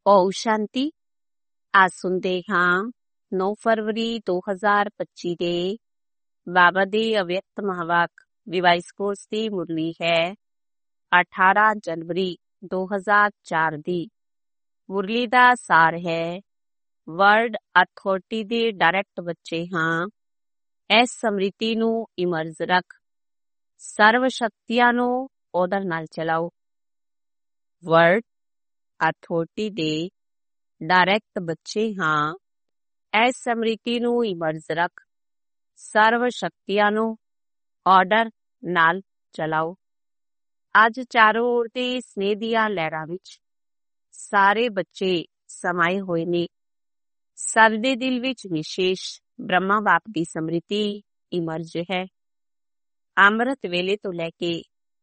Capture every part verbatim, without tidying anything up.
ਓਮ ਸ਼ਾਂਤੀ। ਅੱਜ ਸੁਣਦੇ ਹਾਂ ਨੌ ਫਰਵਰੀ ਦੋ ਹਜ਼ਾਰ ਪੱਚੀ ਦੇ ਬਾਬਾ ਦੀ ਅਵਿਅਕਤ ਮਹਾਵਾਕ ਵਿਵਾਇਸ ਕੋਰਸ ਦੀ ਮੁਰਲੀ ਹੈ ਅਠਾਰਾਂ ਜਨਵਰੀ ਦੋ ਹਜ਼ਾਰ ਚਾਰ ਦੀ। ਮੁਰਲੀ ਦਾ ਸਾਰ ਹੈ, ਵਰਲਡ ਅਥਾਰਟੀ ਦੇ ਡਾਇਰੈਕਟ ਬੱਚੇ ਹਾਂ। ਇਸ ਸਮ੍ਰਿਤੀ ਨੂੰ ਇਮਰਜ ਰੱਖ, ਸਰਵ ਸ਼ਕਤੀਆਂ ਨੂੰ ਉਹਦੇ ਨਾਲ ਚਲਾਓ। ਵਰਲਡ ਅਥਾਰਟੀ ਦੇ ਡਾਇਰੈਕਟ ਬੱਚੇ ਹਾਂ। ਇਸ ਸਮ੍ਰਿਤੀ ਨੂੰ ਇਮਰਜ ਰੱਖ, ਸਰਵ ਸ਼ਕਤੀਆਂ ਨੂੰ ਆਰਡਰ ਨਾਲ ਚਲਾਓ। ਅੱਜ ਚਾਰੋਂ ओर ਦੇ ਸਨੇਹ ਦੀਆਂ ਲਹਿਰਾਂ ਵਿੱਚ ਸਾਰੇ ਬੱਚੇ ਸਮਾਏ ਹੋਏ ਨੇ। ਸਭ ਦੇ ਦਿਲ ਵਿੱਚ ਵਿਸ਼ੇਸ਼ ਬ੍ਰਹਮਾ ਬਾਪ ਦੀ ਸਮ੍ਰਿਤੀ ਇਮਰਜ ਹੈ। ਅੰਮ੍ਰਿਤ ਵੇਲੇ ਤੋਂ ਲੈ ਕੇ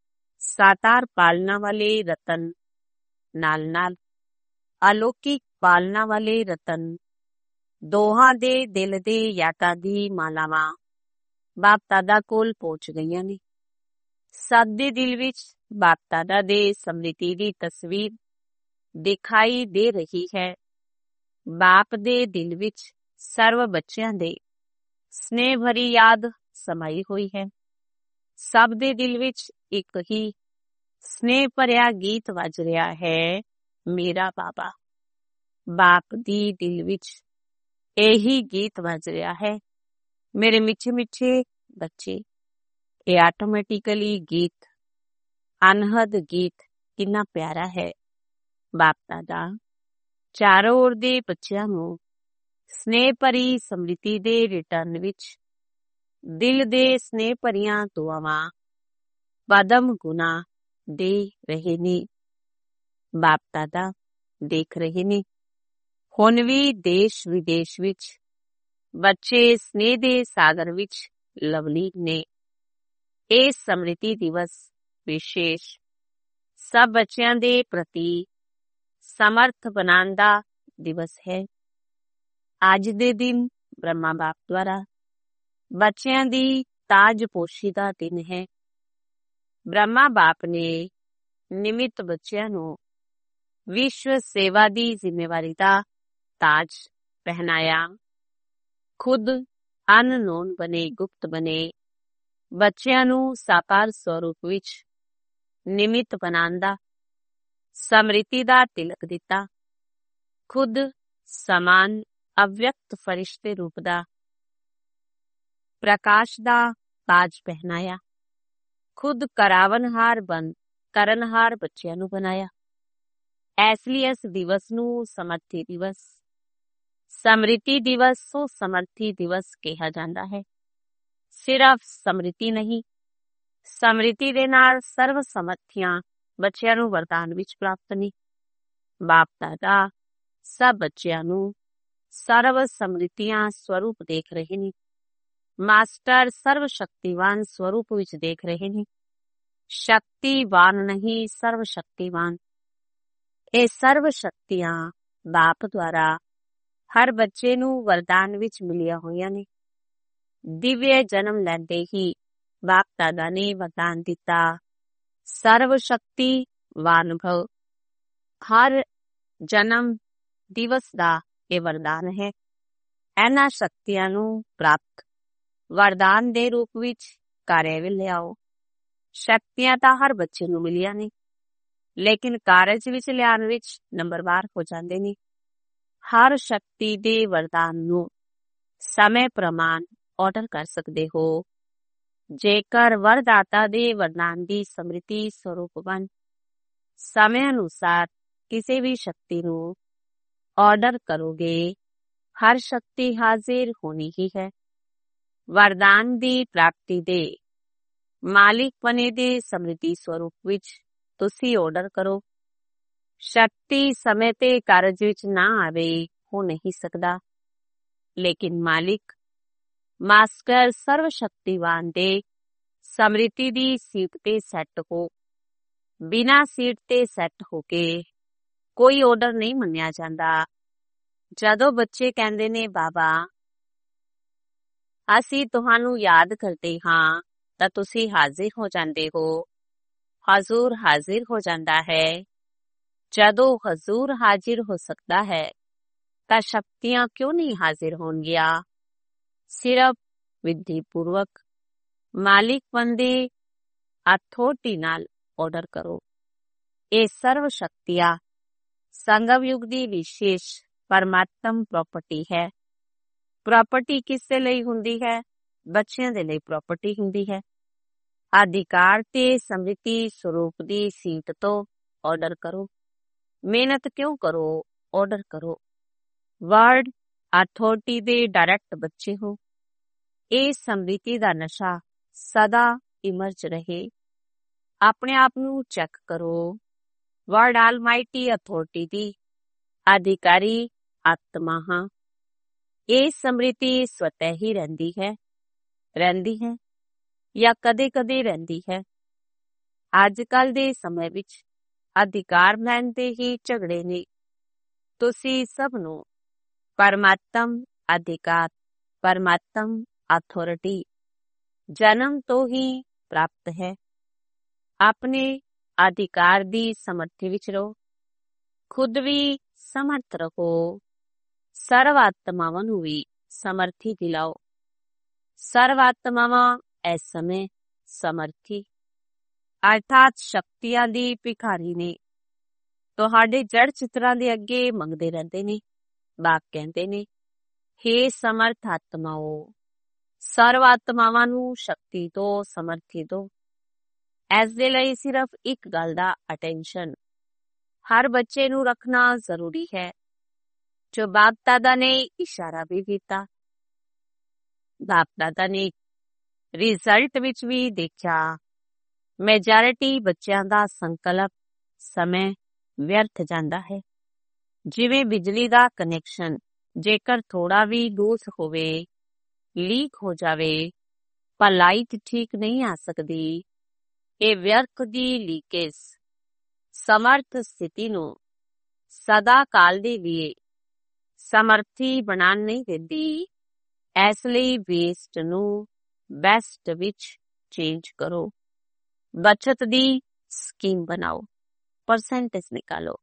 ਸਾਤਾਰ ਪਾਲਣਾ ਵਾਲੇ ਰਤਨ ਨਾਲ ਨਾਲ ਅਲੌਕਿਕ ਪਾਲਣਾ ਵਾਲੇ ਰਤਨ ਦੋਹਾਂ ਦੇ ਦਿਲ ਦੇ ਯਾਦਾਂ ਦੀ ਮਾਲਾਵਾਂ ਬਾਪ ਦਾਦਾ ਕੋਲ ਪਹੁੰਚ ਗਈਆਂ ਨੇ। ਸਭ ਦੇ ਦਿਲ ਵਿੱਚ ਬਾਪ ਦਾਦਾ ਦੇ ਸਮ੍ਰਿਤੀ ਦੀ ਤਸਵੀਰ ਦਿਖਾਈ ਦੇ ਰਹੀ ਹੈ। ਬਾਪ ਦੇ ਦਿਲ ਵਿੱਚ ਸਰਵ ਬੱਚਿਆਂ ਦੇ ਸਨੇਹ ਭਰੀ ਯਾਦ ਸਮਾਈ ਹੋਈ ਹੈ। ਸਭ ਦੇ ਦਿਲ ਵਿੱਚ ਇੱਕ ਹੀ ਸਨੇਹ ਭਰਿਆ ਗੀਤ ਵੱਜ ਰਿਹਾ ਹੈ, ਮੇਰਾ ਬਾਬਾ। ਬਾਪ ਦੀ ਦਿਲ ਵਿੱਚ ਇਹੀ ਗੀਤ ਵੱਜ ਰਿਹਾ ਹੈ, ਮੇਰੇ ਮਿੱਠੇ ਮਿੱਠੇ ਬੱਚੇ। ਇਹ ਆਟੋਮੈਟਿਕਲੀ ਗੀਤ, ਅਨਹਦ ਗੀਤ ਕਿੰਨਾ ਪਿਆਰਾ ਹੈ। ਬਾਪ ਦਾਦਾ ਚਾਰੋਂ ओर ਦੇ ਬੱਚਿਆਂ ਨੂੰ ਸਨੇਹ ਭਰੀ ਸਮ੍ਰਿਤੀ ਦੇ ਰਿਟਰਨ ਵਿੱਚ ਦਿਲ ਦੇ ਸਨੇਹ ਭਰੀਆਂ ਦੁਆਵਾਂ ਪਦਮ ਗੁਣਾ ਦੇ ਰਹੇ ਨੇ। ਬਾਪ ਦਾਦਾ ਦੇਖ ਰਹੇ ਨੇ, ਹੁਣ ਵੀ ਦੇਸ਼ ਵਿਦੇਸ਼ ਵਿੱਚ ਬੱਚੇ ਸਨੇਹ ਦੇ ਸਾਗਰ ਵਿੱਚ ਲਵਲੀਨ ਨੇ। ਇਹ ਸਮ੍ਰਿਤੀ ਦਿਵਸ ਵਿਸ਼ੇਸ਼ ਸਭ ਬੱਚਿਆਂ ਦੇ ਪ੍ਰਤੀ ਸਮਰਥ ਬਣਾਉਣ ਦਾ ਦਿਵਸ ਹੈ। ਅੱਜ ਦੇ ਦਿਨ ਬ੍ਰਹਮਾ ਬਾਪ ਦੁਆਰਾ ਬੱਚਿਆਂ ਦੀ ਤਾਜਪੋਸ਼ੀ ਦਾ ਦਿਨ ਹੈ। ਬ੍ਰਹਮਾ ਬਾਪ ਨੇ ਨਿਮਿਤ ਬੱਚਿਆਂ ਨੂੰ ਵਿਸ਼ਵ ਸੇਵਾ ਦੀ ਜ਼ਿੰਮੇਵਾਰੀ ਦਾ ਤਾਜ ਪਹਿਨਾਇਆ। ਖੁਦ ਅਨਨੋਨ ਬਣੇ, ਗੁਪਤ ਬਣੇ ਬੱਚਿਆਂ ਨੂੰ ਸਾਕਾਰ ਸਰੂਪ ਵਿੱਚ ਨਿਮਿਤ ਬਣਾਉਣ ਦਾ ਸਮ੍ਰਿਤੀ ਦਾ ਤਿਲਕ ਦਿੱਤਾ। ਖੁਦ ਸਮਾਨ ਅਵਿਅਕਤ ਫਰਿਸ਼ਤੇ ਰੂਪ ਦਾ ਪ੍ਰਕਾਸ਼ ਦਾ ਤਾਜ ਪਹਿਨਾਇਆ। ਖੁਦ ਕਰਾਵਨਹਾਰ ਬਣ ਕਰਨਹਾਰ ਬੱਚਿਆਂ ਨੂੰ ਬਣਾਇਆ। ਇਸ ਲਈ ਇਸ ਦਿਵਸ ਨੂੰ ਸਮਰਥੀ ਦਿਵਸ, ਸਮ੍ਰਿਤੀ ਦਿਵਸ ਸੋ ਸਮਰਥੀ ਦਿਵਸ ਕਿਹਾ ਜਾਂਦਾ ਹੈ। ਸਿਰਫ ਸਮ੍ਰਿਤੀ ਨਹੀਂ, ਸਮ੍ਰਿਤੀ ਦੇ ਨਾਲ ਸਰਵ ਸਮਰਥੀਆਂ ਬੱਚਿਆਂ ਨੂੰ ਵਰਦਾਨ ਵਿੱਚ ਪ੍ਰਾਪਤ ਨੇ। ਬਾਪ ਦਾਦਾ ਸਭ ਬੱਚਿਆਂ ਨੂੰ ਸਰਵ ਸਮ੍ਰਿਤੀਆਂ ਸਵਰੂਪ ਦੇਖ ਰਹੇ ਨੇ। ਮਾਸਟਰ ਸਰਵ ਸ਼ਕਤੀਵਾਨ ਸਵਰੂਪ ਵਿੱਚ ਦੇਖ ਰਹੇ ਨੇ। ਸ਼ਕਤੀਵਾਨ ਨਹੀਂ, ਸਰਵ ਸ਼ਕਤੀਵਾਨ। ਇਹ ਸਰਵ ਸ਼ਕਤੀਆਂ ਬਾਪ ਦੁਆਰਾ ਹਰ ਬੱਚੇ ਨੂੰ ਵਰਦਾਨ ਵਿੱਚ ਮਿਲੀਆਂ ਹੋਈਆਂ ਨੇ। ਦਿਵਯ ਜਨਮ ਲੈਂਦੇ ਹੀ ਬਾਪ ਦਾਦਾ ਨੇ ਵਰਦਾਨ ਦਿੱਤਾ, ਸਰਵ ਸ਼ਕਤੀਵਾਨ ਭਵ। ਹਰ ਜਨਮ ਦਿਵਸ ਦਾ ਇਹ ਵਰਦਾਨ ਹੈ। ਇਹਨਾਂ ਸ਼ਕਤੀਆਂ ਨੂੰ ਪ੍ਰਾਪਤ ਵਰਦਾਨ ਦੇ ਰੂਪ ਵਿੱਚ ਕਾਰਜ ਵਿੱਚ ਲਿਆਓ। ਸ਼ਕਤੀਆਂ ਤਾਂ ਹਰ ਬੱਚੇ ਨੂੰ ਮਿਲੀਆਂ ਨੇ, ਲੇਕਿਨ ਕਾਰਜ ਵਿੱਚ ਲਿਆਉਣ ਵਿੱਚ ਨੰਬਰਵਾਰ ਹੋ ਜਾਂਦੇ ਨੇ। ਹਰ ਸ਼ਕਤੀ ਦੇ ਵਰਦਾਨ ਨੂੰ ਸਮੇਂ ਪ੍ਰਮਾਣ ਆਰਡਰ ਕਰ ਸਕਦੇ ਹੋ। ਜੇਕਰ ਵਰਦਾਤਾ ਦੇ ਵਰਦਾਨ ਦੀ ਸਮ੍ਰਿਤੀ ਸਰੂਪ ਬਣ ਸਮੇਂ ਅਨੁਸਾਰ ਕਿਸੇ ਵੀ ਸ਼ਕਤੀ ਨੂੰ ਆਰਡਰ ਕਰੋਗੇ, ਹਰ ਸ਼ਕਤੀ ਹਾਜ਼ਰ ਹੋਣੀ ਹੀ ਹੈ। ਵਰਦਾਨ ਦੀ ਪ੍ਰਾਪਤੀ ਦੇ ਮਾਲਿਕ ਬਣੇ ਦੇ ਸਮ੍ਰਿਤੀ ਸਰੂਪ ਵਿੱਚ ਤੁਸੀਂ ਆਰਡਰ ਕਰੋ। ਸ਼ਕਤੀ ਸਮੇਂ ਤੇ ਕਾਰਜ ਵਿੱਚ ਨਾ ਆਵੇ ਹੋ ਨਹੀਂ ਸਕਦਾ, ਲੇਕਿਨ ਮਾਲਿਕ ਮਾਸਟਰ ਸਰਵ ਸ਼ਕਤੀਵਾਨ ਦੇ ਸਮ੍ਰਿਤੀ ਦੀ ਸੀਟ ਤੇ ਸੈੱਟ ਹੋ। ਬਿਨਾਂ ਸੀਟ ਤੇ ਸੈੱਟ ਹੋ ਕੇ ਕੋਈ ਆਰਡਰ ਨਹੀਂ ਮੰਨਿਆ ਜਾਂਦਾ। ਜਦੋਂ ਬੱਚੇ ਕਹਿੰਦੇ ਨੇ, ਬਾਬਾ ਅਸੀਂ ਤੁਹਾਨੂੰ ਯਾਦ ਕਰਦੇ ਹਾਂ, ਤਾਂ ਤੁਸੀਂ ਹਾਜ਼ਰ ਹੋ ਜਾਂਦੇ ਹੋ। ਹਜ਼ੂਰ ਹਾਜ਼ਰ ਹੋ ਜਾਂਦਾ ਹੈ। ਜਦੋਂ ਹਜ਼ੂਰ ਹਾਜ਼ਰ ਹੋ ਸਕਦਾ ਹੈ ਤਾਂ ਸ਼ਕਤੀਆਂ ਕਿਉਂ ਨਹੀਂ ਹਾਜ਼ਰ ਹੋਣਗੀਆਂ? ਸਿਰਫ ਵਿਧੀ ਪੂਰਵਕ ਮਾਲਿਕ ਬੰਦੇ ਅਥਾਰਟੀ ਨਾਲ ਆਰਡਰ ਕਰੋ। ਇਹ ਸਰਵ ਸ਼ਕਤੀਆਂ ਸੰਗਮ ਯੁਗ ਦੀ ਵਿਸ਼ੇਸ਼ ਪਰਮਾਤਮ ਪ੍ਰਾਪਰਟੀ ਹੈ। ਪ੍ਰਾਪਰਟੀ ਕਿਸ ਦੇ ਲਈ ਹੁੰਦੀ ਹੈ? ਬੱਚਿਆਂ ਦੇ ਲਈ ਪ੍ਰਾਪਰਟੀ ਹੁੰਦੀ ਹੈ। ਅਧਿਕਾਰ ਤੇ ਸਮ੍ਰਿਤੀ ਸਰੂਪ ਦੀ ਸੀਟ ਤੋਂ ਆਰਡਰ ਕਰੋ। ਮਿਹਨਤ ਕਿਉਂ ਕਰੋ? ਆਰਡਰ ਕਰੋ। ਵਰਡ ਅਥਾਰਟੀ ਦੇ ਡਾਇਰੈਕਟ ਬੱਚੇ ਹੋ। ਇਹ ਸਮ੍ਰਿਤੀ ਦਾ ਨਸ਼ਾ ਸਦਾ ਇਮਰਜ ਰਹੇ। ਆਪਣੇ ਆਪ ਨੂੰ ਚੈੱਕ ਕਰੋ। ਵਰਡ ਆਲਮਾਈਟੀ ਅਥਾਰਟੀ ਦੀ ਅਧਿਕਾਰੀ ਆਤਮਾ ਹਾਂ। ਇਹ ਸਮ੍ਰਿਤੀ ਸਵਤः ਹੀ ਰਹਿੰਦੀ ਹੈ ਰਹਿੰਦੀ ਹੈ ਜਾਂ ਕਦੇ-ਕਦੇ ਰਹਿੰਦੀ ਹੈ। ਅੱਜ ਕੱਲ ਦੇ ਸਮੇਂ ਵਿੱਚ ਅਧਿਕਾਰ ਲੈਣ ਦੇ ਹੀ ਝਗੜੇ ਨੇ। ਤੁਸੀਂ ਸਭ ਨੂੰ ਪਰਮਾਤਮ ਅਧਿਕਾਰ, ਪਰਮਾਤਮ ਅਥਾਰਟੀ ਜਨਮ ਤੋਂ ਹੀ ਪ੍ਰਾਪਤ ਹੈ। ਆਪਣੇ ਅਧਿਕਾਰ ਦੀ ਸਮਰਥੀ ਵਿੱਚ ਰਹੋ। ਖੁਦ ਵੀ ਸਮਰਥ ਰਹੋ। ਸਰਵ ਆਤਮਾਵਾਂ ਨੂੰ ਵੀ ਸਮਰਥੀ ਦਿਲਾਓ। ਸਰਵ ਆਤਮਾਵਾਂ ਇਸ ਸਮੇਂ ਸਮਰਥੀ ਅਰਥਾਤ ਸ਼ਕਤੀਆਂ ਦੀ ਭਿਖਾਰੀ ਨੇ। ਤੁਹਾਡੇ ਜੜ ਚਿੱਤਰਾਂ ਦੇ ਅੱਗੇ ਮੰਗਦੇ ਰਹਿੰਦੇ ਨੇ। ਬਾਪ ਕਹਿੰਦੇ ਨੇ, ਹੇ ਸਮਰਥ ਆਤਮਾਓ, ਸਰਵ ਆਤਮਾਵਾਂ ਨੂੰ ਸ਼ਕਤੀ ਤੋਂ ਸਮਰਥੀ ਦੋ। ਇਸ ਦੇ ਲਈ ਸਿਰਫ ਇੱਕ ਗੱਲ ਦਾ ਅਟੈਂਸ਼ਨ ਹਰ ਬੱਚੇ ਨੂੰ ਰੱਖਣਾ ਜ਼ਰੂਰੀ ਹੈ, ਜੋ ਬਾਪ ਦਾਦਾ ਨੇ ਇਸ਼ਾਰਾ ਵੀ ਕੀਤਾ। ਬਾਪ ਦਾਦਾ ਨੇ ਰਿਜ਼ਲਟ ਵਿੱਚ ਵੀ ਦੇਖਿਆ, ਮੈਜੋਰਿਟੀ ਬੱਚਿਆਂ ਦਾ ਸੰਕਲਪ ਸਮੇਂ ਵਿਅਰਥ ਜਾਂਦਾ ਹੈ। ਜਿਵੇਂ ਬਿਜਲੀ ਦਾ ਕਨੈਕਸ਼ਨ ਜੇਕਰ ਥੋੜਾ ਵੀ ਲੂਸ ਹੋਵੇ, ਲੀਕ ਹੋ ਜਾਵੇ, ਪਰ ਲਾਈਟ ਠੀਕ ਨਹੀਂ ਆ ਸਕਦੀ। ਇਹ ਵਿਅਰਥ ਦੀ ਲੀਕੇਜ ਸਮਰਥ ਸਥਿਤੀ ਨੂੰ ਸਦਾ ਕਾਲ ਦੇ ਲਈ ਸਮਰਥੀ ਬਣਾਉਣ ਨਹੀਂ ਦਿੰਦੀ। ਇਸ ਲਈ ਵੇਸਟ ਨੂੰ ਬੈਸਟ ਵਿੱਚ ਚੇਂਜ ਕਰੋ। ਬਚਤ ਦੀ ਸਕੀਮ ਬਣਾਓ, ਪਰਸੈਂਟੇਜ ਨਿਕਾਲੋ।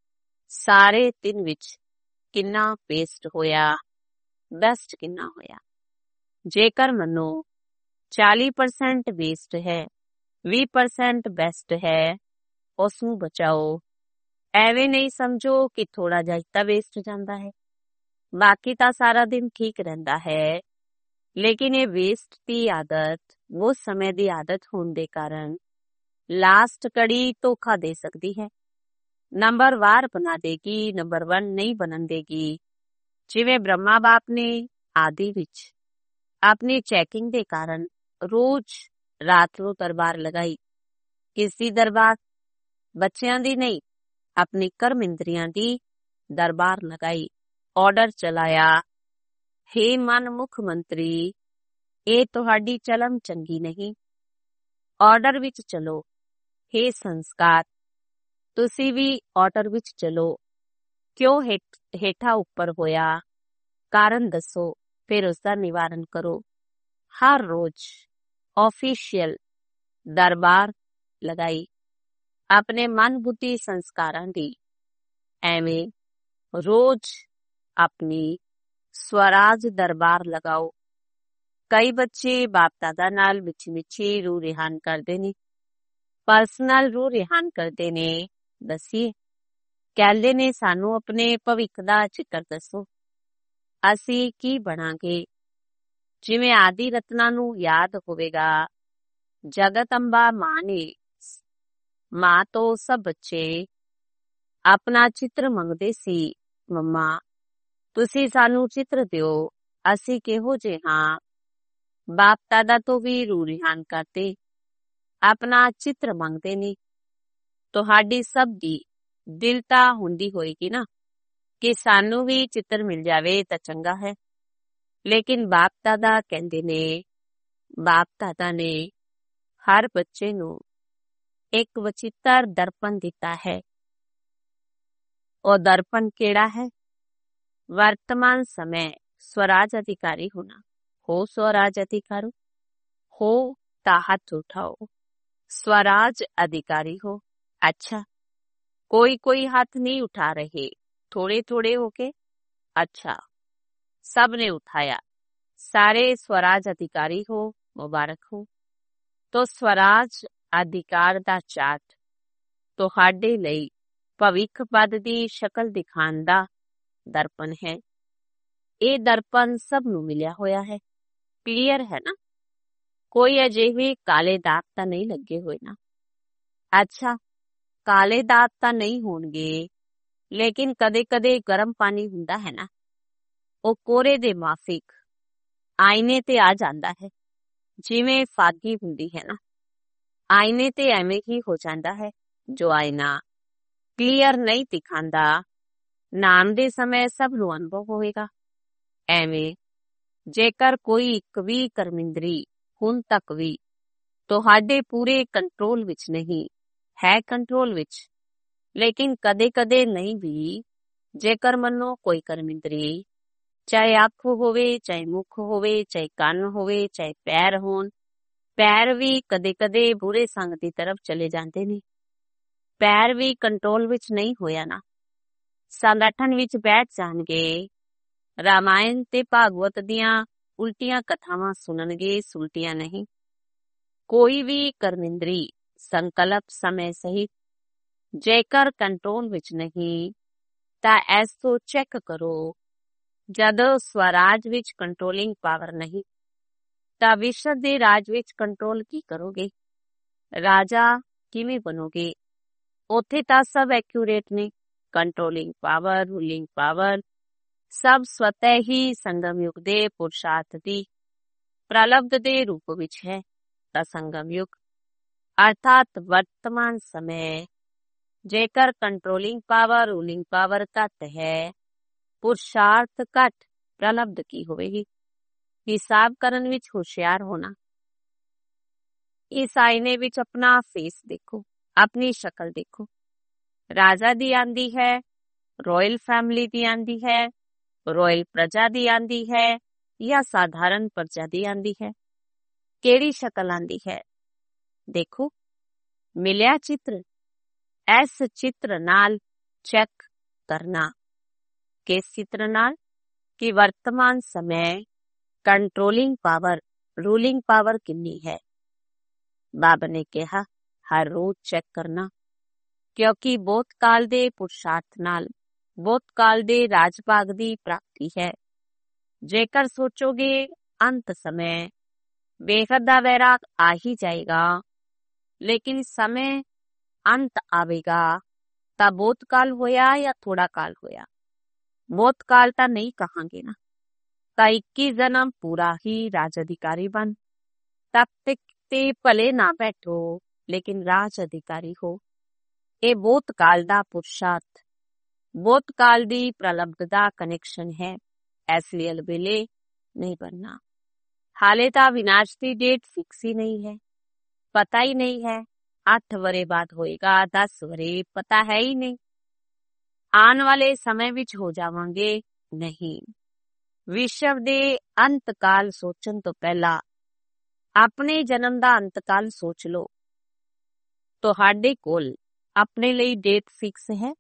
ਸਾਰੇ ਦਿਨ ਵਿੱਚ ਕਿੰਨਾ ਵੇਸਟ ਹੋਇਆ, ਬੈਸਟ ਕਿੰਨਾ ਹੋਇਆ। ਜੇਕਰ ਮੰਨੋ ਚਾਲੀ ਪਰਸੈਂਟ ਵੇਸਟ ਹੈ, ਵੀਹ ਪਰਸੈਂਟ ਬੈਸਟ ਹੈ, ਉਸ ਨੂੰ ਬਚਾਓ। ਐਵੇਂ ਨਹੀਂ ਸਮਝੋ ਕਿ ਥੋੜਾ ਜਿਹਾ ਤਾਂ ਵੇਸਟ ਜਾਂਦਾ ਹੈ, ਬਾਕੀ ਤਾਂ ਸਾਰਾ ਦਿਨ ਠੀਕ ਰਹਿੰਦਾ ਹੈ। ਲੇਕਿਨ ਇਹ ਵੇਸਟ ਦੀ ਆਦਤ ਉਹ ਸਮੇਂ ਦੀ ਆਦਤ ਹੋਣ ਦੇ ਕਾਰਨ ਲਾਸਟ ਕੜੀ ਧੋਖਾ ਦੇ ਸਕਦੀ ਹੈ। ਨੰਬਰ ਵਾਰ ਬਣਾ ਦੇਗੀ, ਨੰਬਰ ਵਨ ਨਹੀਂ ਬਣਨ ਦੇਗੀ। ਜਿਵੇਂ ਬ੍ਰਹਮਾ ਬਾਪ ਨੇ ਆਦਿ ਵਿੱਚ ਆਪਣੀ ਚੈਕਿੰਗ ਦੇ ਕਾਰਨ ਰੋਜ਼ ਰਾਤ ਨੂੰ ਦਰਬਾਰ ਲਗਾਈ। ਕਿਸ ਦੀ ਦਰਬਾਰ? ਬੱਚਿਆਂ ਦੀ ਨਹੀਂ, ਆਪਣੀ ਕਰਮ ਇੰਦਰੀਆਂ ਦੀ ਦਰਬਾਰ ਲਗਾਈ। ਆਰਡਰ ਚਲਾਇਆ, ਹੇ ਮਨ ਮੁੱਖ ਮੰਤਰੀ, ਇਹ ਤੁਹਾਡੀ ਚਲਮ ਚੰਗੀ ਨਹੀਂ। ਆਰਡਰ ਵਿੱਚ ਚਲੋ। ਹੇ ਸੰਸਕਾਰ, ਤੁਸੀਂ ਵੀ ਆਰਡਰ ਵਿੱਚ ਚਲੋ। ਕਿਉਂ ਹੇਠਾਂ ਉੱਪਰ ਹੋਇਆ? ਕਾਰਨ ਦੱਸੋ, ਫਿਰ ਉਸਦਾ ਨਿਵਾਰਨ ਕਰੋ। ਹਰ ਰੋਜ਼ ਆਫੀਸ਼ੀਅਲ ਦਰਬਾਰ ਲਗਾਈ ਆਪਣੇ ਮਨ ਬੁੱਧੀ ਸੰਸਕਾਰਾਂ ਦੀ। ਐਵੇਂ ਰੋਜ਼ ਆਪਣੀ ਸਵਰਾਜ ਦਰਬਾਰ ਲਗਾਓ। ਕਈ ਬੱਚੇ ਬਾਪ ਦਾਦਾ ਨਾਲ ਮਿੱਠੀ ਮਿੱਠੀ ਰੂਹ ਰਿਹਾਨ ਕਰਦੇ ਨੇ, ਪਰਸਨਲ ਰੂਹ ਰਿਹਾਨ ਕਰਦੇ ਨੇ। ਦੱਸੀਏ, ਕਹਿੰਦੇ ਨੇ ਸਾਨੂੰ ਆਪਣੇ ਭਵਿੱਖ ਦਾ ਜ਼ਿਕਰ ਦੱਸੋ, ਅਸੀਂ ਕੀ ਬਣਾਂਗੇ। ਜਿਵੇਂ ਆਦਿ ਰਤਨਾਂ ਨੂੰ ਯਾਦ ਹੋਵੇਗਾ, ਜਗਤ ਅੰਬਾ ਮਾਂ ਨੇ ਮਾਂ ਤੋਂ ਸਭ ਬੱਚੇ ਆਪਣਾ ਚਿੱਤਰ ਮੰਗਦੇ ਸੀ। ਮੰਮਾ, ਤੁਸੀਂ ਸਾਨੂੰ ਚਿੱਤਰ ਦਿਓ, ਅਸੀਂ ਕਿਹੋ ਜਿਹੇ ਹਾਂ। ਬਾਪ ਦਾਦਾ ਤੋਂ ਵੀ ਰੂਹ ਰਿਹਾਨ ਕਰਦੇ, ਆਪਣਾ ਚਿੱਤਰ ਮੰਗਦੇ ਨੇ। ਤੁਹਾਡੀ ਸਭ ਦੀ ਦਿਲ ਤਾਂ ਹੁੰਦੀ ਹੋਏਗੀ ਨਾ ਕਿ ਸਾਨੂੰ ਵੀ ਚਿੱਤਰ ਮਿਲ ਜਾਵੇ ਤਾਂ ਚੰਗਾ ਹੈ। ਲੇਕਿਨ ਬਾਪ ਦਾਦਾ ਕਹਿੰਦੇ ਨੇ, ਬਾਪ ਦਾਦਾ ਨੇ ਹਰ ਬੱਚੇ ਨੂੰ ਇੱਕ ਵਚਿੱਤਰ ਦਰਪਣ ਦਿੱਤਾ ਹੈ। ਉਹ ਦਰਪਣ ਕਿਹੜਾ ਹੈ? ਵਰਤਮਾਨ ਸਮੇਂ स्वराज अधिकारी होना। हो स्वराज अधिकारी हो ता हाथ उठाओ। स्वराज अधिकारी हो। अच्छा, कोई कोई हाथ नहीं उठा रहे, थोड़े थोड़े होके। अच्छा, सब ने उठाया। ਸਾਰੇ ਸਵਰਾਜ ਅਧਿਕਾਰੀ ਹੋ, ਮੁਬਾਰਕ ਹੋ। ਤੋ ਸਵਰਾਜ ਅਧਿਕਾਰ ਦਾ ਚਾਰਟ ਤੁਹਾਡੇ ਲਈ ਭਵਿੱਖ ਪਦ ਦੀ ਸ਼ਕਲ ਦਿਖਾਉਣ ਦਾ ਦਰਪਣ ਹੈ। ਇਹ ਦਰਪਣ ਸਭ ਨੂੰ ਮਿਲਿਆ ਹੋਇਆ ਹੈ, ਕਲੀਅਰ ਹੈ ਨਾ? ਕੋਈ ਅਜਿਹੇ ਕਾਲੇ ਦਾਗ ਤਾਂ ਨਹੀਂ ਲੱਗੇ ਹੋਏ ਨਾ? ਅੱਛਾ, ਕਾਲੇ ਦਾਗ ਤਾਂ ਨਹੀਂ ਹੋਣਗੇ, ਲੇਕਿਨ ਕਦੇ ਕਦੇ ਗਰਮ ਪਾਣੀ ਹੁੰਦਾ ਹੈ ਨਾ, ਉਹ ਕੋਰੇ ਦੇ ਮਾਫਿਕ ਆਇਨੇ ਤੇ ਆ ਜਾਂਦਾ ਹੈ। ਜਿਵੇਂ ਫਾਗੀ ਹੁੰਦੀ ਹੈ ਨਾ, ਆਇਨੇ ਤੇ ਐਵੇਂ ਹੀ ਹੋ ਜਾਂਦਾ ਹੈ। ਜੋ ਆਇਨਾ ਕਲੀਅਰ ਨਹੀਂ ਦਿਖਾਂਦਾ, ਨਾਮ ਦੇ ਸਮੇਂ ਸਭ ਨੂੰ ਅਨੁਭਵ ਹੋਵੇਗਾ। ਐਵੇਂ ਜੇਕਰ ਕੋਈ ਇੱਕ ਵੀ ਕਰਮਿੰਦਰੀ ਹੁਣ ਤੱਕ ਵੀ ਤੁਹਾਡੇ ਪੂਰੇ ਕੰਟਰੋਲ ਵਿੱਚ ਨਹੀਂ ਹੈ, ਕੰਟਰੋਲ ਵਿੱਚ ਲੇਕਿਨ ਕਦੇ ਕਦੇ ਨਹੀਂ ਵੀ, ਜੇਕਰ ਮੰਨੋ ਕੋਈ ਕਰਮਿੰਦਰੀ ਚਾਹੇ ਅੱਖ ਹੋਵੇ, ਚਾਹੇ ਮੁੱਖ ਹੋਵੇ, ਚਾਹੇ ਕੰਨ ਹੋਵੇ, ਚਾਹੇ ਪੈਰ ਹੋਣ, ਪੈਰ ਵੀ ਕਦੇ ਕਦੇ ਬੁਰੇ ਸੰਗ ਦੀ ਤਰਫ ਚਲੇ ਜਾਂਦੇ ਨੇ। ਪੈਰ ਵੀ ਕੰਟਰੋਲ ਵਿੱਚ ਨਹੀਂ ਹੋਇਆ ਨਾ, ਸੰਗਠਨ ਵਿੱਚ ਬੈਠ ਜਾਣਗੇ, ਰਾਮਾਇਣ ਤੇ ਭਾਗਵਤ ਦੀਆਂ ਉਲਟੀਆਂ ਕਥਾਵਾਂ ਸੁਣਨਗੇ, ਸੁਲਟੀਆਂ ਨਹੀਂ। ਕੋਈ ਵੀ ਕਰਮਿੰਦਰੀ ਸੰਕਲਪ ਸਮੇਂ ਸਹਿਤ ਜੇਕਰ ਕੰਟਰੋਲ ਵਿੱਚ ਨਹੀਂ ਤਾਂ ਇਸ ਤੋਂ ਚੈੱਕ ਕਰੋ। ਜਦੋਂ ਸਵਰਾਜ ਵਿੱਚ ਕੰਟਰੋਲਿੰਗ ਪਾਵਰ ਨਹੀਂ ਤਾਂ ਵਿਸ਼ਵ ਦੇ ਰਾਜ ਵਿੱਚ ਕੰਟਰੋਲ ਕੀ ਕਰੋਗੇ? ਰਾਜਾ ਕਿਵੇਂ ਬਣੋਗੇ? ਉੱਥੇ ਤਾਂ ਸਭ ਐਕਿਊਰੇਟ ਨੇ, ਕੰਟਰੋਲਿੰਗ ਪਾਵਰ, ਰੂਲਿੰਗ ਪਾਵਰ ਸਭ ਸਵਤः ਹੀ ਸੰਗਮ ਯੁਗ ਦੇ ਪੁਰਸ਼ਾਰਥ ਦੀ ਪ੍ਰਲਬਧ ਦੇ ਰੂਪ ਵਿੱਚ ਹੈ। ਤਾਂ ਸੰਗਮ ਯੁਗ ਅਰਥਾਤ ਵਰਤਮਾਨ ਸਮੇਂ ਜੇਕਰ ਕੰਟਰੋਲਿੰਗ ਪਾਵਰ, ਰੂਲਿੰਗ ਪਾਵਰ ਘੱਟ ਹੈ, ਪੁਰਸ਼ਾਰਥ ਘੱਟ, ਪ੍ਰਲਬਧ ਕੀ ਹੋਵੇਗੀ? ਹਿਸਾਬ ਕਰਨ ਵਿੱਚ ਹੁਸ਼ਿਆਰ ਹੋਣਾ। ਇਸ ਆਇਨੇ ਵਿੱਚ ਆਪਣਾ ਫੇਸ ਦੇਖੋ, ਆਪਣੀ ਸ਼ਕਲ ਦੇਖੋ। ਰਾਜਾ ਦੀ ਆਂਦੀ ਹੈ, ਰਾਇਲ ਫੈਮਿਲੀ ਦੀ ਆਂਦੀ ਹੈ, ਰਾਇਲ ਪ੍ਰਜਾ ਦੀ ਆਂਦੀ ਹੈ ਜਾਂ ਸਾਧਾਰਨ ਪ੍ਰਜਾ ਦੀ ਆਂਦੀ ਹੈ? ਕਿਹੜੀ ਸ਼ਕਲ ਆਂਦੀ ਹੈ? ਦੇਖੋ, ਮਿਲਿਆ ਚਿੱਤਰ। ਇਸ ਚਿੱਤਰ ਨਾਲ ਚੈੱਕ ਕਰਨਾ। ਕਿਸ ਚਿੱਤਰ ਨਾਲ? ਕਿ ਵਰਤਮਾਨ ਸਮੇਂ ਕੰਟਰੋਲਿੰਗ ਪਾਵਰ, ਰੂਲਿੰਗ ਪਾਵਰ ਕਿੰਨੀ ਹੈ। ਬਾਬਾ ਨੇ ਕਿਹਾ ਹਰ ਰੋਜ਼ ਚੈੱਕ ਕਰਨਾ, ਕਿਉਂਕਿ ਬਹੁਤ ਕਾਲ ਦੇ ਪੁਰਸ਼ਾਰਥ ਨਾਲ ਬਹੁਤ ਕਾਲ ਦੇ ਰਾਜ ਭਾਗ ਦੀ ਪ੍ਰਾਪਤੀ ਹੈ। ਜੇਕਰ ਸੋਚੋਗੇ ਅੰਤ ਸਮੇਂ ਬੇਹੱਦ ਦਾ ਵੈਰਾਗ ਆ ਹੀ ਜਾਏਗਾ, ਲੇਕਿਨ ਸਮੇਂ ਅੰਤ ਆਵੇਗਾ ਤਾਂ ਬਹੁਤ ਕਾਲ ਹੋਇਆ ਜਾਂ ਥੋੜਾ ਕਾਲ ਹੋਇਆ? ਬਹੁਤ ਕਾਲ ਤਾਂ ਨਹੀਂ ਕਹਾਂਗੇ ਨਾ। ਤਾਂ ਇੱਕੀ ਜਨਮ ਪੂਰਾ ਹੀ ਰਾਜ ਅਧਿਕਾਰੀ ਬਣ, ਤਬ ਤੱਕ ਤੇ ਭਲੇ ਨਾ ਬੈਠੋ ਲੇਕਿਨ ਰਾਜ ਅਧਿਕਾਰੀ ਹੋ। ਇਹ ਬਹੁਤ ਕਾਲ ਦਾ ਪੁਰਸ਼ਾਰਥ, ਬਹੁਤ ਕਾਲ ਦੀ ਪ੍ਰਲਬਧ ਦਾ ਕਨੈਕਸ਼ਨ ਹੈ। ਇਸ ਲਈ ਅਲਬੇਲੇ ਨਹੀਂ ਬਣਨਾ। ਹਾਲੇ ਤਾਂ ਵਿਨਾਸ਼ ਦੀ ਡੇਟ ਫਿਕਸ ਹੀ ਨਹੀਂ ਹੈ, ਪਤਾ ਹੀ ਨਹੀਂ ਹੈ। ਅੱਠ ਵਰੇ ਬਾਅਦ ਹੋਏਗਾ, ਦਸ ਵਰੇ ਪਤਾ ਹੈ ਹੀ ਨਹੀਂ। ਆਉਣ ਵਾਲੇ ਸਮੇਂ ਵਿੱਚ ਹੋ ਜਾਵਾਂਗੇ ਨਹੀਂ। ਵਿਸ਼ਵ ਦੇ ਅੰਤਕਾਲ ਸੋਚਣ ਤੋਂ ਪਹਿਲਾਂ ਆਪਣੇ ਜਨਮ ਦਾ ਅੰਤਕਾਲ ਸੋਚ ਲਓ। ਤੁਹਾਡੇ ਕੋਲ ਆਪਣੇ ਲਈ ਡੇਟ ਫਿਕਸ ਹੈ?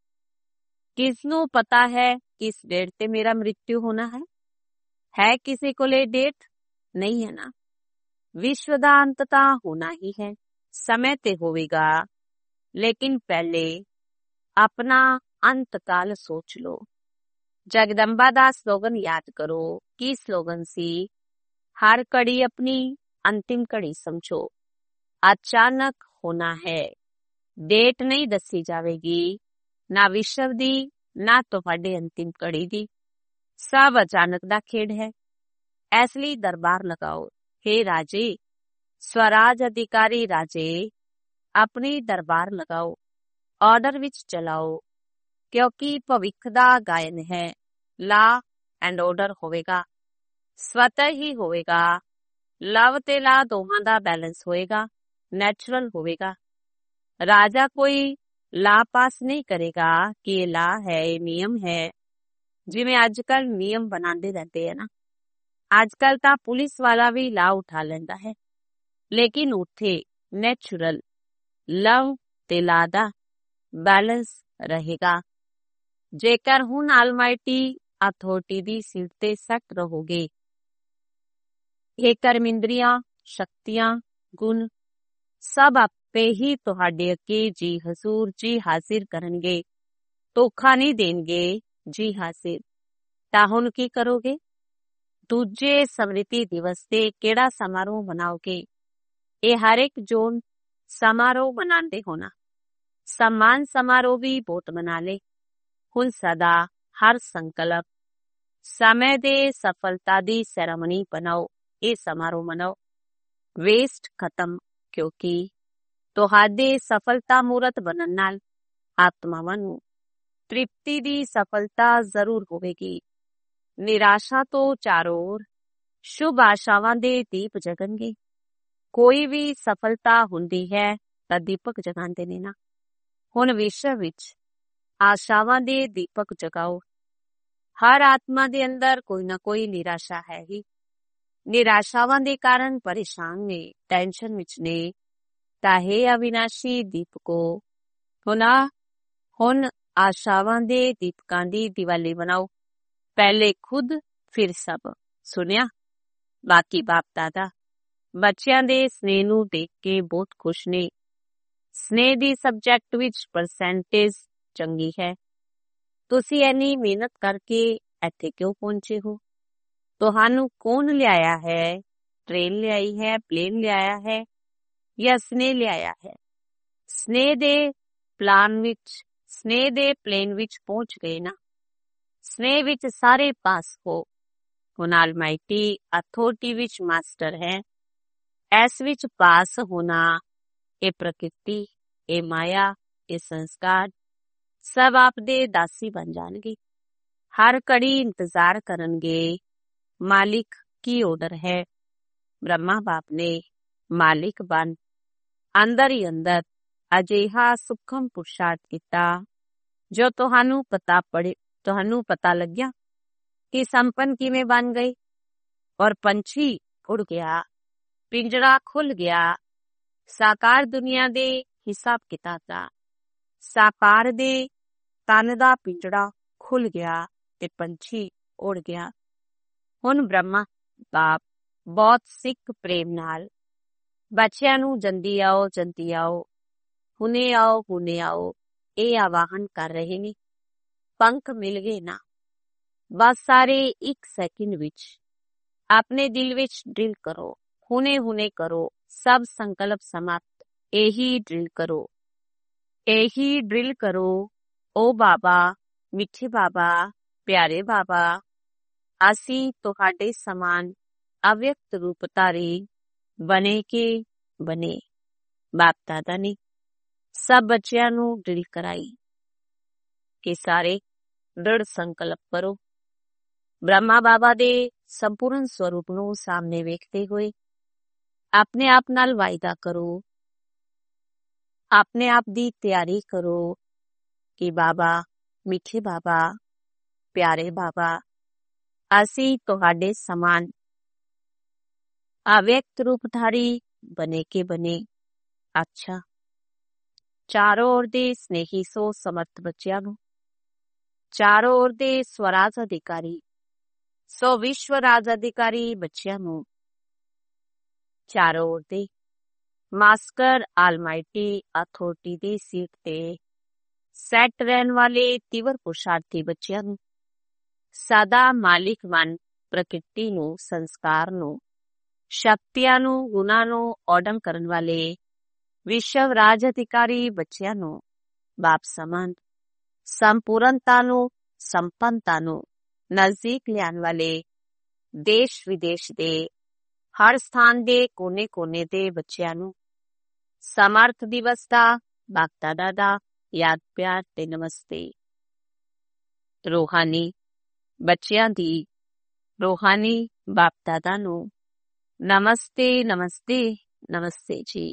ਕਿਸ ਨੂੰ ਪਤਾ ਹੈ ਕਿਸ ਡੇਟ ਤੇ ਮੇਰਾ ਮ੍ਰਿਤਿੂ ਹੋਣਾ ਹੈ? ਹੈ ਕਿਸੇ ਕੋਲੇ ਡੇਟ? ਨਹੀਂ ਹੈ ਨਾ। ਵਿਸ਼ਵ ਦਾ ਅੰਤ ਤਾਂ ਹੋਣਾ ਹੀ ਹੈ, ਸਮੇਂ ਤੇ ਹੋਵੇਗਾ, ਲੇਕਿਨ ਪਹਿਲੇ ਆਪਣਾ ਅੰਤਕਾਲ ਸੋਚ ਲਓ। ਜਗਦੰਬਾ ਦਾ ਸਲੋਗਨ ਯਾਦ ਕਰੋ। ਕੀ ਸਲੋਗਨ ਸੀ? ਹਰ ਘੜੀ ਆਪਣੀ ਅੰਤਿਮ ਘੜੀ ਸਮਝੋ। ਅਚਾਨਕ ਹੋਣਾ ਹੈ, ਡੇਟ ਨਹੀਂ ਦੱਸੀ ਜਾਵੇਗੀ, ਨਾ ਵਿਸ਼ਵ ਦੀ ਨਾ ਤੁਹਾਡੇ ਅੰਤਿਮ ਘੜੀ ਦੀ। ਸਭ ਅਚਾਨਕ ਦਾ ਖੇਡ ਹੈ। ਇਸ ਲਈ ਦਰਬਾਰ ਲਗਾਓ। ਹੇ ਰਾਜੇ, ਸਵਰਾਜ ਅਧਿਕਾਰੀ ਰਾਜੇ, ਆਪਣੀ ਦਰਬਾਰ ਲਗਾਓ, ਆਰਡਰ ਵਿੱਚ ਚਲਾਓ, ਕਿਉਂਕਿ ਭਵਿੱਖ ਦਾ ਗਾਇਨ ਹੈ। ਲਾ ਐਂਡ ਆਰਡਰ ਹੋਵੇਗਾ, ਸਵਤः ਹੀ ਹੋਵੇਗਾ। ਲਵ ਤੇ ਲਾ ਦੋਹਾਂ ਦਾ ਬੈਲੈਂਸ ਹੋਏਗਾ, ਨੈਚੁਰਲ ਹੋਵੇਗਾ। ਰਾਜਾ ਕੋਈ ਲਾ ਪਾਸ ਨਹੀਂ ਕਰੇਗਾ ਕਿ ਇਹ ਲਾ ਹੈ, ਇਹ ਨਿਯਮ ਹੈ। ਜਿਵੇਂ ਅੱਜ ਕੱਲ ਨਿਯਮ ਬਣਾਉਂਦੇ ਰਹਿੰਦੇ ਹੈ ਨਾ, ਅੱਜ ਕੱਲ ਤਾਂ ਪੁਲਿਸ ਵਾਲਾ ਵੀ ਲਾ ਉਠਾ ਲੈਂਦਾ ਹੈ, ਲੇਕਿਨ ਉੱਥੇ ਨੈਚੁਰਲ ਲਵ ਤੇ ਲਾ ਦਾ ਬੈਲੈਂਸ ਰਹੇਗਾ। ਜੇਕਰ ਹੁਣ ਆਲਮਾਈਟੀ ਅਥਾਰਟੀ ਦੀ ਸੀਟ ਤੇ ਸੈੱਟ ਰਹੋਗੇ, ਇਹ ਕਰਮ ਇੰਦਰੀਆਂ, ਸ਼ਕਤੀਆਂ, ਗੁਣ ਸਭ ਆਪੇ ਹੀ ਤੁਹਾਡੇ ਅੱਗੇ ਜੀ ਹਜ਼ੂਰ ਜੀ ਹਾਜ਼ਰ ਕਰਨਗੇ, ਧੋਖਾ ਨਹੀਂ ਦੇਣਗੇ, ਜੀ ਹਾਜ਼ਰ। ਤਾਂ ਹੁਣ ਕੀ ਕਰੋਗੇ? ਦੂਜੇ ਸਮ੍ਰਿਤੀ ਦਿਵਸ ਤੇ ਕਿਹੜਾ ਸਮਾਰੋਹ ਮਨਾਓਗੇ? ਇਹ ਹਰ ਇੱਕ ਜੋਨ ਸਮਾਰੋਹ ਮਨਾਉਂਦੇ ਹੋਣਾ, ਸਮਾਨ ਸਮਾਰੋਹ ਵੀ ਬਹੁਤ ਮਨਾ ਲੇ। ਹੁਣ ਸਦਾ ਹਰ ਸੰਕਲਪ ਸਮੇਂ ਦੇ ਸਫਲਤਾ ਦੀ ਸੈਰੇਮਨੀ ਬਣਾਓ, ਇਹ ਸਮਾਰੋਹ ਮਨਾਓ। ਵੇਸਟ ਖਤਮ, ਕਿਉਂਕਿ ਤੁਹਾਡੇ ਸਫਲਤਾ ਮੂਰਤ ਬਣਨ ਨਾਲ ਆਤਮਾਵਾਂ ਨੂੰ ਤ੍ਰਿਪਤੀ ਦੀ ਸਫਲਤਾ ਜ਼ਰੂਰ ਹੋਵੇਗੀ। ਨਿਰਾਸ਼ਾ ਤੋਂ ਚਾਰੋਂ ओर ਸ਼ੁਭ ਆਸ਼ਾਵਾਂ ਦੇ ਦੀਪ ਜਗਣਗੇ। ਕੋਈ ਵੀ ਸਫਲਤਾ ਹੁੰਦੀ ਹੈ ਤਾਂ ਦੀਪਕ ਜਗਾਉਂਦੇ ਨੇ ਨਾ। ਹੁਣ ਵਿਸ਼ਵ ਵਿੱਚ ਆਸ਼ਾਵਾਂ ਦੇ ਦੀਪਕ ਜਗਾਓ। ਹਰ ਆਤਮਾ ਦੇ ਅੰਦਰ ਕੋਈ ਨਾ ਕੋਈ ਨਿਰਾਸ਼ਾ ਹੈ ਹੀ। ਨਿਰਾਸ਼ਾਵਾਂ ਦੇ ਕਾਰਨ ਪਰੇਸ਼ਾਨ ਨੇ, ਟੈਨਸ਼ਨ ਵਿੱਚ ਨੇ। ਤਾਂ ਹੈ ਅਵਿਨਾਸ਼ੀ ਦੀਪਕੋ, ਹੁਣਾ ਹੁਣ ਆਸ਼ਾਵਾਂ ਦੇ ਦੀਪਕਾਂ ਦੀ ਦੀਵਾਲੀ ਬਣਾਓ। ਪਹਿਲੇ ਖੁਦ ਫਿਰ ਸਭ। ਸੁਣਿਆ? ਬਾਕੀ ਬਾਪ ਦਾਦਾ ਬੱਚਿਆਂ ਦੇ ਸਨੇਹ ਨੂੰ ਦੇਖ ਕੇ ਬਹੁਤ ਖੁਸ਼ ਨੇ। ਸਨੇਹ ਦੀ ਸਬਜੈਕਟ ਵਿੱਚ ਪਰਸੈਂਟੇਜ ਚੰਗੀ ਹੈ। ਤੁਸੀਂ ਇੰਨੀ ਮਿਹਨਤ ਕਰਕੇ ਇੱਥੇ ਕਿਉਂ ਪਹੁੰਚੇ ਹੋ? ਤੁਹਾਨੂੰ ਕੌਣ ਲਿਆਇਆ ਹੈ? ਟ੍ਰੇਨ ਲਿਆਈ ਹੈ, ਪਲੇਨ ਲਿਆਇਆ ਹੈ ਜਾਂ ਸਨੇਹ ਲਿਆਇਆ ਹੈ? ਸਨੇਹ ਦੇ ਪਲਾਨ ਵਿੱਚ, ਸਨੇਹ ਦੇ ਪਲੇਨ ਵਿੱਚ ਪਹੁੰਚ ਗਏ ਨਾ। ਸਨੇਹ ਵਿੱਚ ਸਾਰੇ ਪਾਸ ਹੋ। ਹੁਣ ਆਲਮਾਈਟੀ ਅਥਾਰਟੀ ਵਿੱਚ ਮਾਸਟਰ ਹੈ। ਇਸ ਵਿੱਚ ਪਾਸ ਹੋਣਾ, ਇਹ ਪ੍ਰਕਿਰਤੀ, ਇਹ ਮਾਇਆ, ਇਹ ਸੰਸਕਾਰ ਸਭ ਆਪ ਦੇ ਦਾਸੀ ਬਣ ਜਾਣਗੇ। ਹਰ ਘੜੀ ਇੰਤਜ਼ਾਰ ਕਰਨਗੇ ਮਾਲਿਕ ਕੀ ਆਰਡਰ ਹੈ। ਬ੍ਰਹਮਾ ਬਾਪ ਨੇ ਮਾਲਿਕ ਬਣ ਅੰਦਰ ਹੀ ਅੰਦਰ ਅਜਿਹਾ ਸੂਖਮ ਪੁਰਸ਼ਾਰਥ ਕੀਤਾ ਜੋ ਤੁਹਾਨੂੰ ਪਤਾ ਪੜੇ ਤੁਹਾਨੂੰ ਪਤਾ ਲੱਗਿਆ ਕਿ ਸੰਪੰਨ ਕਿਵੇਂ ਬਣ ਗਏ। ਔਰ ਪੰਛੀ ਉੜ ਗਿਆ, ਪਿੰਜੜਾ ਖੁੱਲ ਗਿਆ। ਸਾਕਾਰ ਦੁਨੀਆ ਦੇ ਹਿਸਾਬ ਕਿਤਾਬ ਦਾ, ਸਾਕਾਰ ਦੇ ਤਨ ਦਾ ਪਿੰਜੜਾ ਖੁੱਲ ਗਿਆ ਤੇ ਪੰਛੀ ਉੜ ਗਿਆ। ਹੁਣ ਬ੍ਰਹਮਾ ਬਾਪ ਬਹੁਤ ਸਿੱਖ ਪ੍ਰੇਮ ਨਾਲ ਬੱਚਿਆਂ ਨੂੰ ਜਲਦੀ ਆਓ, ਜਲਦੀ ਆਓ, ਹੁਣੇ ਆਓ, ਹੁਣੇ ਆਓ, ਇਹ ਆਵਾਹਨ ਕਰ ਰਹੇ ਨੇ। ਪੰਖ ਮਿਲ ਗਏ ਨਾ। ਬਸ ਸਾਰੇ ਇੱਕ ਸੈਕਿੰਡ ਵਿੱਚ ਆਪਣੇ ਦਿਲ ਵਿੱਚ ਡਰਿਲ ਕਰੋ, ਹੁਣੇ ਹੁਣੇ ਕਰੋ। ਸਭ ਸੰਕਲਪ ਸਮਾਪਤ। ਇਹੀ ਡਰਿਲ ਕਰੋ, ਇਹੀ ਡਰਿਲ ਕਰੋ। ਓ ਬਾਬਾ, ਮਿੱਠੇ ਬਾਬਾ, ਪਿਆਰੇ ਬਾਬਾ, ਅਸੀਂ ਤੁਹਾਡੇ ਸਮਾਨ ਅਵਿਅਕਤ ਰੂਪ ਧਾਰੀ ਬਣੇ ਕੇ ਬਣੇ। ਬਾਪ ਦਾਦਾ ਨੇ ਸਭ ਬੱਚਿਆਂ ਨੂੰ ਡਰਿਲ ਕਰਾਈ ਕਿ ਸਾਰੇ ਦ੍ਰਿੜ ਸੰਕਲਪ ਕਰੋ। ਬ੍ਰਹਮਾ ਬਾਬਾ ਦੇ ਸੰਪੂਰਨ ਸਰੂਪ ਨੂੰ ਸਾਹਮਣੇ ਵੇਖਦੇ ਹੋਏ ਆਪਣੇ ਆਪ ਨਾਲ ਵਾਅਦਾ ਕਰੋ, ਆਪਣੇ ਆਪ ਦੀ ਤਿਆਰੀ ਕਰੋ ਕਿ ਬਾਬਾ, ਮਿੱਠੇ ਬਾਬਾ, ਪਿਆਰੇ ਬਾਬਾ, ਅਸੀਂ ਤੁਹਾਡੇ ਸਮਾਨ ਅਵਿਅਕਤ ਰੂਪਧਾਰੀ ਬਣੇ ਕੇ ਬਣੇ। ਅੱਛਾ, ਚਾਰੋਂ ओर ਦੇ ਸਨੇਹੀ ਸੋ ਸਮਰਥ ਬੱਚਿਆਂ ਨੂੰ, ਚਾਰੋਂ ओर ਦੇ ਸਵਰਾਜ ਅਧਿਕਾਰੀ ਸੋ ਵਿਸ਼ਵ ਰਾਜ ਅਧਿਕਾਰੀ ਬੱਚਿਆਂ ਨੂੰ, ਚਾਰੋਂ ओर ਦੇ ਮਾਸਟਰ ਆਲਮਾਈਟੀ ਅਥਾਰਟੀ ਦੀ ਸੀਟ ਤੇ ਸੈੱਟ ਰਹਿਣ ਵਾਲੇ ਤੀਵਰ ਪੁਰਸ਼ਾਰਥੀ ਬੱਚਿਆਂ ਨੂੰ, ਸਦਾ ਮਾਲਿਕ ਬਣ ਪ੍ਰਕਿਰਤੀ ਨੂੰ, ਸੰਸਕਾਰ ਨੂੰ, ਸ਼ਕਤੀਆਂ ਨੂੰ, ਗੁਣਾਂ ਨੂੰ ਔਡਮ ਕਰਨ ਵਾਲੇ ਵਿਸ਼ਵ ਰਾਜ ਅਧਿਕਾਰੀ ਬੱਚਿਆਂ ਨੂੰ, ਬਾਪ ਸਮਾਨ ਸੰਪੂਰਨਤਾ ਨੂੰ, ਸੰਪੰਨਤਾ ਨੂੰ ਨਜ਼ਦੀਕ ਲਿਆਉਣ ਵਾਲੇ ਦੇਸ਼ ਵਿਦੇਸ਼ ਦੇ ਹਰ ਸਥਾਨ ਦੇ ਕੋਨੇ ਕੋਨੇ ਦੇ ਬੱਚਿਆਂ ਨੂੰ ਸਮਰਥ ਦਿਵਸ ਦਾ ਬਾਪ ਦਾਦਾ ਦਾ ਯਾਦ ਪਿਆਰ ਤੇ ਨਮਸਤੇ। ਰੂਹਾਨੀ ਬੱਚਿਆਂ ਦੀ ਰੂਹਾਨੀ ਬਾਪ ਦਾਦਾ ਨੂੰ ਨਮਸਤੇ, ਨਮਸਤੇ, ਨਮਸਤੇ ਜੀ।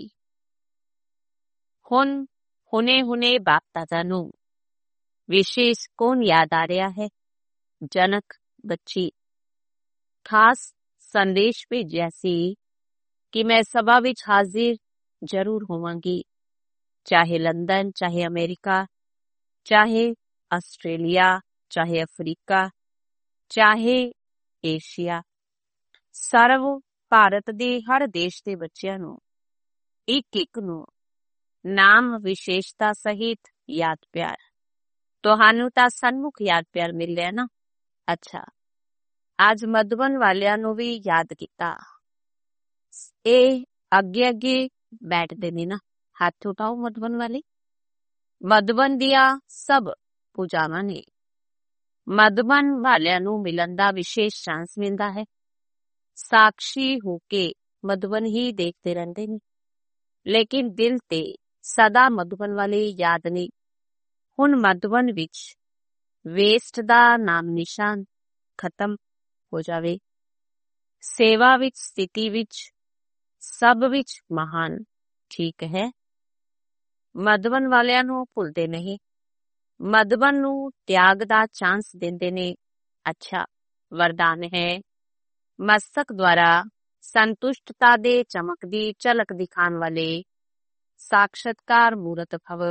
ਹੁਣ ਹੁਣੇ ਹੁਣੇ ਬਾਪ ਦਾਦਾ ਨੂੰ ਵਿਸ਼ੇਸ਼ ਕੌਣ ਯਾਦ ਆ ਰਿਹਾ ਹੈ? ਜਨਕ ਬੱਚੀ ਖਾਸ ਸੰਦੇਸ਼ ਭੇਜਿਆ ਸੀ ਕਿ ਮੈਂ ਸਭਾ ਵਿੱਚ ਹਾਜ਼ਰ ਜ਼ਰੂਰ ਹੋਵਾਂਗੀ। चाहे लंदन, चाहे अमेरिका, चाहे आस्ट्रेलिया, चाहे अफ्रीका, चाहे ਏਸ਼ੀਆ, ਸਰਵ ਭਾਰਤ ਦੇ ਹਰ ਦੇਸ਼ ਦੇ ਬੱਚਿਆਂ ਨੂੰ ਇੱਕ ਇੱਕ ਨੂੰ ਨਾਮ ਵਿਸ਼ੇਸ਼ਤਾ ਸਹਿਤ ਯਾਦ ਪਿਆਰ। ਤੁਹਾਨੂੰ ਤਾਂ ਸਨਮੁਖ ਯਾਦ ਪਿਆਰ ਮਿਲ ਰਿਹਾ ਨਾ। ਅੱਛਾ, ਅੱਜ ਮਧੂਬਨ ਵਾਲਿਆਂ ਨੂੰ ਵੀ ਯਾਦ ਕੀਤਾ। ਇਹ ਅੱਗੇ ਅੱਗੇ ਬੈਠਦੇ ਨੇ ਨਾ, ਹੱਥ ਉਠਾਓ ਮਧੂਬਨ ਵਾਲੇ। ਮਧੂਬਨ ਦੀਆਂ ਸਭ ਪੂਜਾਵਾਂ ਨੇ। ਮਧੂਬਨ ਵਾਲਿਆਂ ਨੂੰ ਮਿਲਣ ਦਾ ਵਿਸ਼ੇਸ਼ ਚਾਂਸ ਮਿਲਦਾ ਹੈ। ਸਾਕਸ਼ੀ ਹੋ ਕੇ ਮਧੂਬਨ ਹੀ ਦੇਖਦੇ ਰਹਿੰਦੇ ਨੇ, ਲੇਕਿਨ ਦਿਲ ਤੇ ਸਦਾ ਮਧੂਬਨ ਵਾਲੇ ਯਾਦ ਨੇ। ਹੁਣ ਮਧੂਬਨ ਵਿੱਚ ਵੇਸਟ ਦਾ ਨਾਮ ਨਿਸ਼ਾਨ ਖਤਮ ਹੋ ਜਾਵੇ। ਸੇਵਾ ਵਿੱਚ, ਸਥਿਤੀ ਵਿੱਚ, ਸਭ ਵਿੱਚ ਮਹਾਨ, ਠੀਕ ਹੈ। ਮਧੂਬਨ ਵਾਲਿਆਂ ਨੂੰ ਭੁੱਲਦੇ ਨਹੀਂ, ਮਧੂਬਨ ਨੂੰ ਤਿਆਗ ਦਾ ਚਾਂਸ ਦਿੰਦੇ ਨੇ। ਅੱਛਾ, ਵਰਦਾਨ ਹੈ। ਮਸਤਕ ਦੁਆਰਾ ਸੰਤੁਸ਼ਟਤਾ ਦੇ ਚਮਕ ਦੀ ਝਲਕ ਦਿਖਾਉਣ ਵਾਲੇ ਸਾਖਸ਼ਤਕਾਰ ਮੂਰਤ ਭਵ।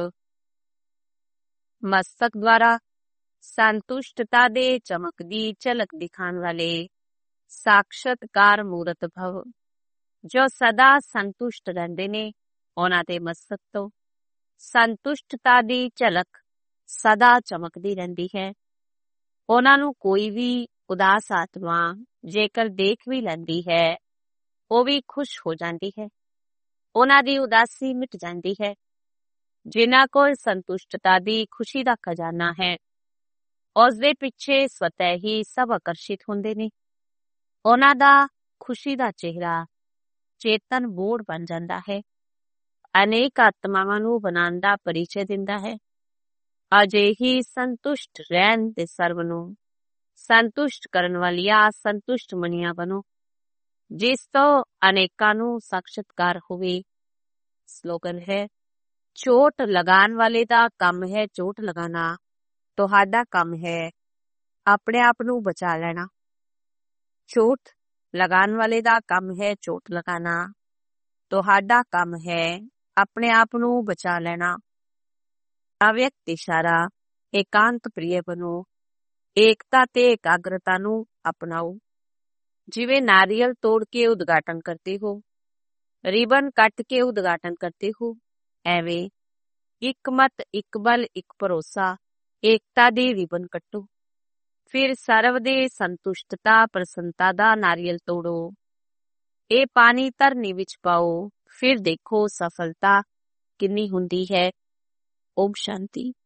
ਮਸਤਕ ਦੁਆਰਾ ਸੰਤੁਸ਼ਟਤਾ ਦੇ ਚਮਕ ਦੀ ਝਲਕ ਦਿਖਾਉਣ ਵਾਲੇ ਸਾਖਸ਼ਤਕਾਰ ਮੂਰਤ ਭਵ, ਜੋ ਸਦਾ ਸੰਤੁਸ਼ਟ ਰਹਿੰਦੇ ਨੇ। ਉਹਨਾਂ ਦੇ ਮਸਤਕ ਤੋਂ ਸੰਤੁਸ਼ਟਤਾ ਦੀ ਝਲਕ ਸਦਾ ਚਮਕਦੀ ਰਹਿੰਦੀ ਹੈ। ਉਹਨਾਂ ਨੂੰ ਕੋਈ ਵੀ ਉਦਾਸ ਆਤਮਾ ਜੇਕਰ ਦੇਖ ਵੀ ਲੈਂਦੀ ਹੈ, ਉਹ ਵੀ ਖੁਸ਼ ਹੋ ਜਾਂਦੀ ਹੈ। ਉਹਨਾਂ ਦੀ ਉਦਾਸੀ ਮਿਟ ਜਾਂਦੀ ਹੈ। ਜਿਨ੍ਹਾਂ ਕੋਲ ਸੰਤੁਸ਼ਟਤਾ ਦੀ ਖੁਸ਼ੀ ਦਾ ਖਜ਼ਾਨਾ ਹੈ, ਉਸ ਦੇ ਪਿੱਛੇ ਸਵਤः ਹੀ ਸਭ ਆਕਰਸ਼ਿਤ ਹੁੰਦੇ ਨੇ। ਉਹਨਾਂ ਦਾ ਖੁਸ਼ੀ ਦਾ ਚਿਹਰਾ ਚੇਤਨ ਬੋੜ ਬਣ ਜਾਂਦਾ ਹੈ। ਅਨੇਕ ਆਤਮਾਵਾਂ ਨੂੰ ਬਣਾਉਣ ਦਾ ਪਰਿਚੈ ਦਿੰਦਾ ਹੈ। ਅਜਿਹੀ ਸੰਤੁਸ਼ਟ ਰਹਿਣ ਦੇ ਸਰਬ ਨੂੰ ਸੰਤੁਸ਼ਟ ਕਰਨ ਵਾਲੀਆਂ ਸੰਤੁਸ਼ਟ ਮਨੀਆਂ ਬਣੋ, ਜਿਸ ਤੋਂ ਅਨੇਕਾਂ ਨੂੰ ਸਾਖਸ਼ਤਕਾਰ ਹੋਵੇ। ਸਲੋਗਨ ਹੈ, ਚੋਟ ਲਗਾਉਣ ਵਾਲੇ ਦਾ ਕੰਮ ਹੈ ਚੋਟ ਲਗਾਉਣਾ, ਤੁਹਾਡਾ ਕੰਮ ਹੈ ਆਪਣੇ ਆਪ ਨੂੰ ਬਚਾ ਲੈਣਾ। ਚੋਟ ਲਗਾਉਣ ਵਾਲੇ ਦਾ ਕੰਮ ਹੈ ਚੋਟ ਲਗਾਉਣਾ, ਤੁਹਾਡਾ ਕੰਮ ਹੈ ਆਪਣੇ ਆਪ ਨੂੰ ਬਚਾ ਲੈਣਾ। ਅਵਿਅਕਤ ਇਸ਼ਾਰਾ, ਏਕਾਂਤ ਪ੍ਰਿਯ ਬਣੋ, ਏਕਤਾ ਤੇ ਇਕਾਗਰਤਾ ਨੂੰ ਅਪਣਾਓ। ਜਿਵੇਂ ਨਾਰੀਅਲ ਤੋੜ ਕੇ ਉਦਘਾਟਨ ਕਰਦੇ ਹੋ, ਰਿਬਨ ਕੱਟ ਕੇ ਉਦਘਾਟਨ ਕਰਦੇ ਹੋ, ਐਵੇਂ ਇੱਕ ਮਤ, ਇੱਕ ਬਲ, ਇੱਕ ਭਰੋਸਾ, ਏਕਤਾ ਦੀ ਰਿਬਨ ਕੱਟੋ। ਫਿਰ ਸਰਵ ਦੇ ਸੰਤੁਸ਼ਟਤਾ ਪ੍ਰਸੰਨਤਾ ਦਾ ਨਾਰੀਅਲ ਤੋੜੋ। ਇਹ ਪਾਣੀ ਧਰਨੀ ਵਿੱਚ ਪਾਓ, ਫਿਰ ਦੇਖੋ ਸਫਲਤਾ ਕਿੰਨੀ ਹੁੰਦੀ ਹੈ। ਓਮ ਸ਼ਾਂਤੀ।